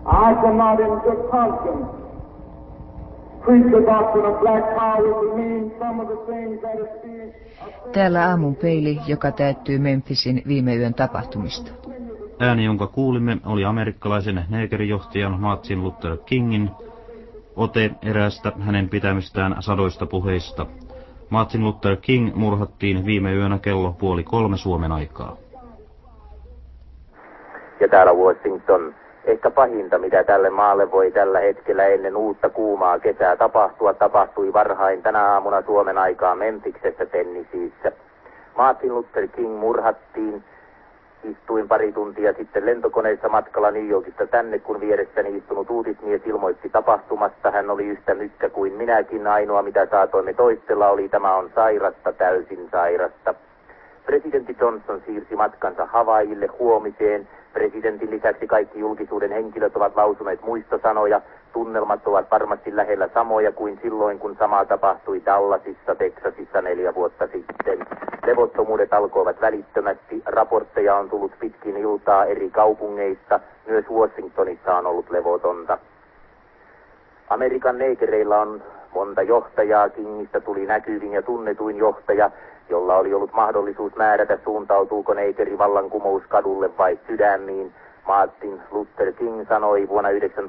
I cannot in good conscience preach the doctrine of black power to mean some of the things that is being... Täällä aamun peili, joka täyttyy Memphisin viime yön tapahtumista. Ääni, jonka kuulimme, oli amerikkalaisen neegerijohtajan Martin Luther Kingin ote eräästä hänen pitämistään sadoista puheista. Martin Luther King murhattiin viime yönä kello 2:30 Suomen aikaa. Ja täällä Washington. Ehkä pahinta, mitä tälle maalle voi tällä hetkellä ennen uutta kuumaa kesää tapahtua, tapahtui varhain tänä aamuna Suomen aikaa Memphiksessä Tennesseeissä. Martin Luther King murhattiin. Istuin pari tuntia sitten lentokoneessa matkalla New Yorkista tänne, kun vieressäni istunut uutismies ilmoitti tapahtumasta. Hän oli yhtä mykkä kuin minäkin. Ainoa, mitä saatoimme toistella, oli tämä on sairasta, täysin sairasta. Presidentti Johnson siirsi matkansa Havaijille huomiseen. Presidentin lisäksi kaikki julkisuuden henkilöt ovat lausuneet muistosanoja. Tunnelmat ovat varmasti lähellä samoja kuin silloin, kun sama tapahtui Dallasissa, Texasissa 4 vuotta sitten. Levottomuudet alkoivat välittömästi. Raportteja on tullut pitkin iltaa eri kaupungeista. Myös Washingtonissa on ollut levotonta. Amerikan neekereillä on monta johtajaa. Kingistä tuli näkyvin ja tunnetuin johtaja, jolla oli ollut mahdollisuus määrätä, suuntautuuko neekeri vallankumous kadulle vai sydämiin. Martin Luther King sanoi vuonna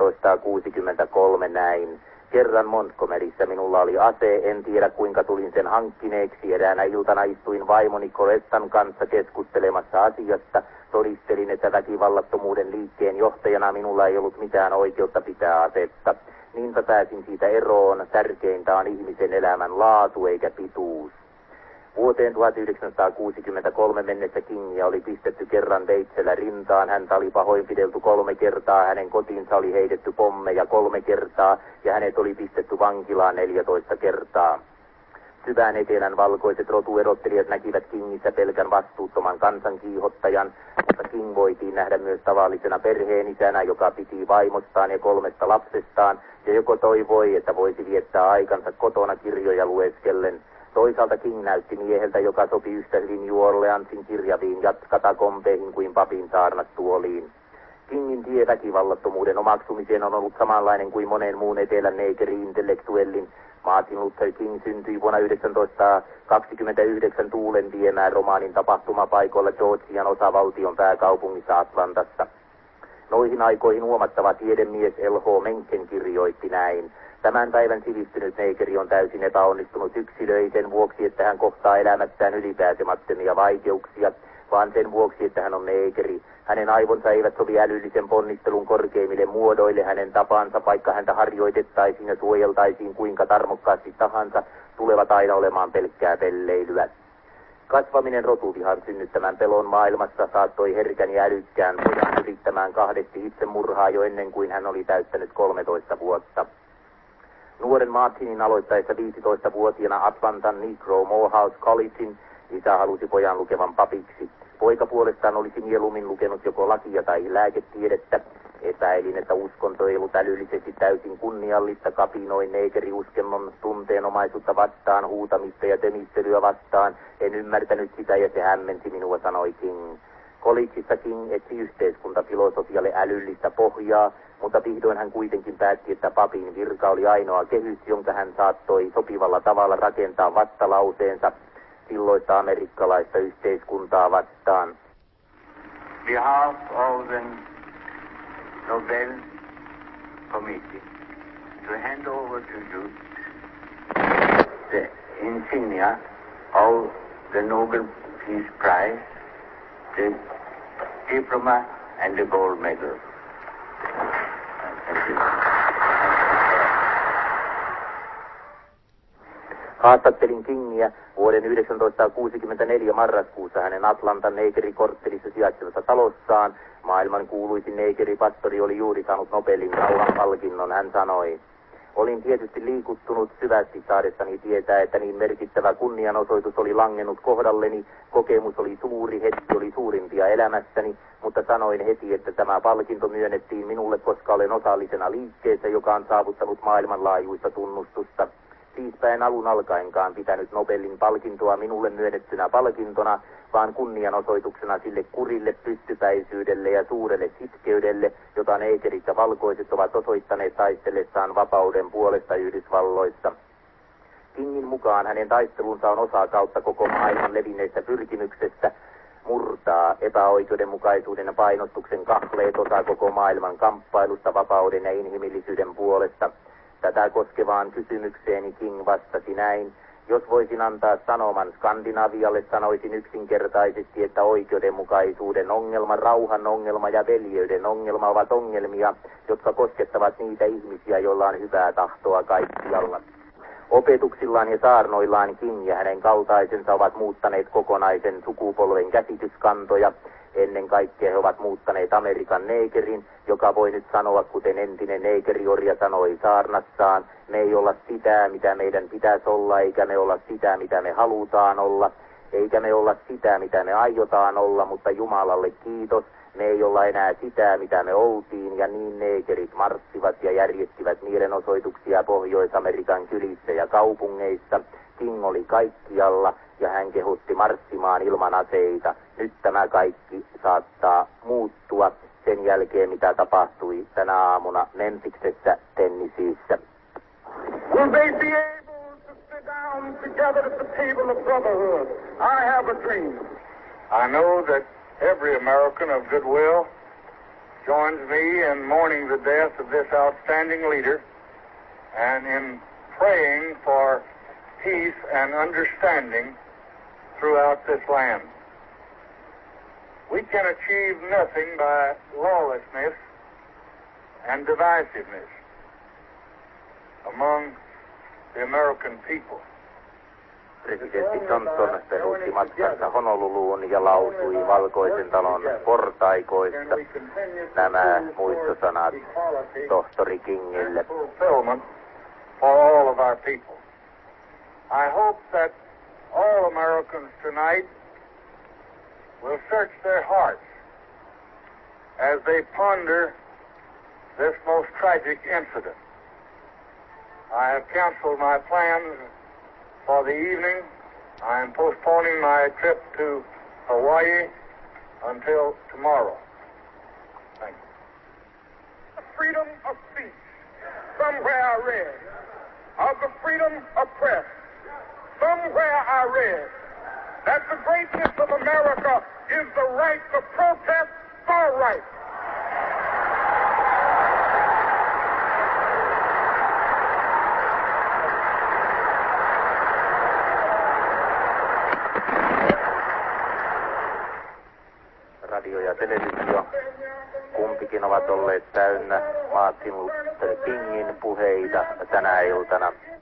1963 näin. Kerran Montgomeryssä minulla oli ase, en tiedä kuinka tulin sen hankkineeksi. Eräänä iltana istuin vaimoni Corettan kanssa keskustelemassa asiasta. Todistelin, että väkivallattomuuden liikkeen johtajana minulla ei ollut mitään oikeutta pitää asetta. Niinpä pääsin siitä eroon. Tärkeintä on ihmisen elämän laatu eikä pituus. Vuoteen 1963 mennessä Kingia oli pistetty kerran veitsellä rintaan. Häntä oli pahoinpidelty 3 kertaa, hänen kotiinsa oli heitetty pommeja 3 kertaa ja hänet oli pistetty vankilaan 14 kertaa. Syvään etelän valkoiset rotuerottelijat näkivät Kingissä pelkän vastuuttoman kansankiihottajan, mutta King voitiin nähdä myös tavallisena perheenisänä, joka piti vaimostaan ja 3 lapsestaan ja joko toivoi, että voisi viettää aikansa kotona kirjoja lueskellen. Toisaalta King näytti mieheltä, joka sopi yhtä hyvin New Orleansin kirjaviin katakombeihin kuin papin saarnat tuoliin. Kingin tie väkivallattomuuden omaksumiseen on ollut samanlainen kuin monen muun etelän neekeri-intellektuellin. Martin Luther King syntyi vuonna 1929 tuulen viemään romaanin tapahtumapaikoilla Georgian osavaltion pääkaupungissa Atlantassa. Noihin aikoihin huomattava tiedemies L.H. Mencken kirjoitti näin. Tämän päivän sivistynyt neekeri on täysin epäonnistunut yksilö, ei sen vuoksi, että hän kohtaa elämässään ylipääsemättömiä vaikeuksia, vaan sen vuoksi, että hän on neekeri. Hänen aivonsa eivät sovi älyllisen ponnistelun korkeimmille muodoille. Hänen tapansa, vaikka häntä harjoitettaisiin ja suojeltaisiin kuinka tarmokkaasti tahansa, tulevat aina olemaan pelkkää pelleilyä. Kasvaminen rotuvihan synnyttämän pelon maailmassa saattoi herkän ja älykkään pojan yrittämään 2 itsemurhaa jo ennen kuin hän oli täyttänyt 13 vuotta. Nuoren Martinin aloittaessa 15-vuotiaana Atlantan Negro Morehouse Collegein isä halusi pojan lukevan papiksi. Poika puolestaan olisi mieluummin lukenut joko lakia tai lääketiedettä. Epäilin, että uskonto ei ollut älyllisesti täysin kunniallista, kapinoin neekeriuskennon tunteenomaisuutta vastaan, huutamista ja temistelyä vastaan. En ymmärtänyt sitä ja se hämmensi minua, sanoi King. Collegeissa King etsi yhteiskuntafilosofialle älyllistä pohjaa, mutta vihdoin hän kuitenkin päätti, että papin virka oli ainoa kehys, jonka hän saattoi sopivalla tavalla rakentaa vastalauseensa silloista amerikkalaista yhteiskuntaa vastaan. Behalf of the Nobel Committee to hand over to you the insignia of the Nobel Peace Prize, the diploma and the gold medal. Thank you. Haastattelin Kingiä vuoden 1964 marraskuussa hänen Atlantan neekerikorttelissa sijaitsevassa talossaan. Maailman kuuluisin neekeripastori oli juuri saanut Nobelin rauhanpalkinnon. Hän sanoi, olin tietysti liikuttunut syvästi saadessani tietää, että niin merkittävä kunnianosoitus oli langennut kohdalleni. Kokemus oli suuri, hetki oli suurimpia elämässäni, mutta sanoin heti, että tämä palkinto myönnettiin minulle, koska olen osallisena liikkeessä, joka on saavuttanut maailmanlaajuista tunnustusta. Siispä en alun alkaenkaan pitänyt Nobelin palkintoa minulle myönnettynä palkintona, vaan kunnianosoituksena sille kurille, pystypäisyydelle ja suurelle sitkeydelle, jota neekerit ja valkoiset ovat osoittaneet taistellessaan vapauden puolesta Yhdysvalloissa. Kingin mukaan hänen taistelunsa on osa kautta koko maailman levinneestä pyrkimyksestä murtaa epäoikeudenmukaisuuden ja painostuksen kahleet, osa koko maailman kamppailusta vapauden ja inhimillisyyden puolesta. Tätä koskevaan kysymykseeni King vastasi näin: jos voisin antaa sanoman Skandinavialle, sanoisin yksinkertaisesti, että oikeudenmukaisuuden ongelma, rauhan ongelma ja veljeyden ongelma ovat ongelmia, jotka koskettavat niitä ihmisiä, joilla on hyvää tahtoa kaikkialla. Opetuksillaan ja saarnoillaan King ja hänen kaltaisensa ovat muuttaneet kokonaisen sukupolven käsityskantoja. Ennen kaikkea he ovat muuttaneet Amerikan neekerin, joka voi nyt sanoa, kuten entinen neekeriorja sanoi saarnassaan: me ei olla sitä, mitä meidän pitäisi olla, eikä me olla sitä, mitä me halutaan olla, eikä me olla sitä, mitä me aiotaan olla, mutta Jumalalle kiitos, me ei olla enää sitä, mitä me oltiin, ja niin neekerit marssivat ja järjestivät mielenosoituksia Pohjois-Amerikan kylissä ja kaupungeissa. King oli kaikkialla ja hän kehotti marssimaan ilman aseita. Nyt tämä kaikki saattaa muuttua sen jälkeen, mitä tapahtui tänä aamuna Memphiksessä, Tennesseeissä. Will they be able to sit down together at the table of brotherhood? I have a dream. I know that every American of goodwill joins me in mourning the death of this outstanding leader and in praying for peace and understanding throughout this land. We can achieve nothing by lawlessness and divisiveness among the American people. Presidentti Johnson peruutti matkansa Honoluluun ja lausui Valkoisen talon portaikoista nämä muistosanat tohtori Kingille. Fulfillment for all of our people. I hope that all Americans tonight will search their hearts as they ponder this most tragic incident. I have canceled my plans for the evening. I am postponing my trip to Hawaii until tomorrow. Thank you. Freedom of speech. Somewhere I read of the freedom of press. Somewhere I read that the greatness of America is the right to protest for right. Radio ja televisio, kumpikin ovat olleet täynnä Martin Luther Kingin puheita tänä iltana.